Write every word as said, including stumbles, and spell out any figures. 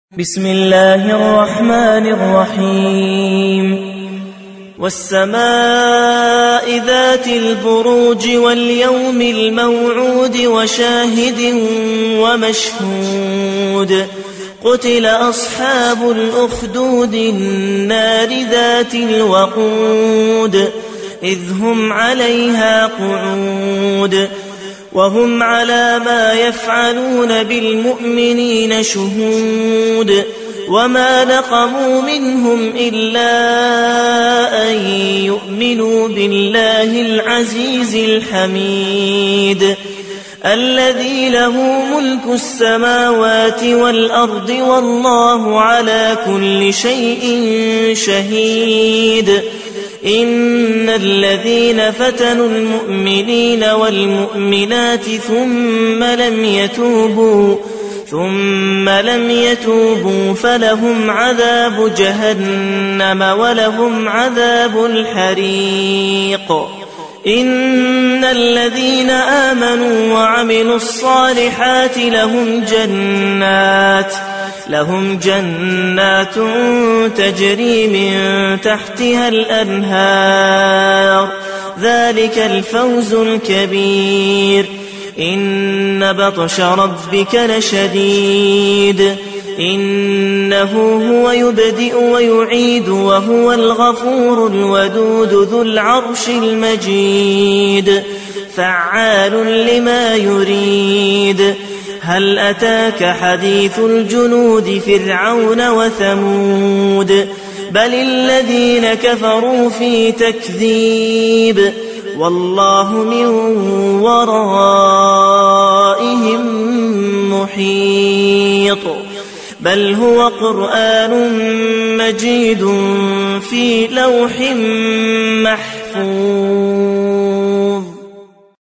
بسم الله الرحمن الرحيم والسماء ذات البروج واليوم الموعود وشاهد ومشهود قتل أصحاب الأخدود النار ذات الوقود إذ هم عليها قعود وهم على ما يفعلون بالمؤمنين شهود وما نقموا منهم إلا أن يؤمنوا بالله العزيز الحميد الذي له ملك السماوات والأرض والله على كل شيء شهيد إن الذين فتنوا المؤمنين والمؤمنات ثم لم يتوبوا ثم لم يتوبوا فلهم عذاب جهنم ولهم عذاب الحريق إن الذين آمنوا وعملوا الصالحات لهم جنات لهم جنات تجري من تحتها الأنهار ذلك الفوز الكبير إن بطش ربك لشديد إنه هو يبدئ ويعيد وهو الغفور الودود ذو العرش المجيد فعال لما يريد هل أتاك حديث الجنود فرعون وثمود بل الذين كفروا في تكذيب والله من ورائهم محيط بل هو قرآن مجيد في لوح محفوظ.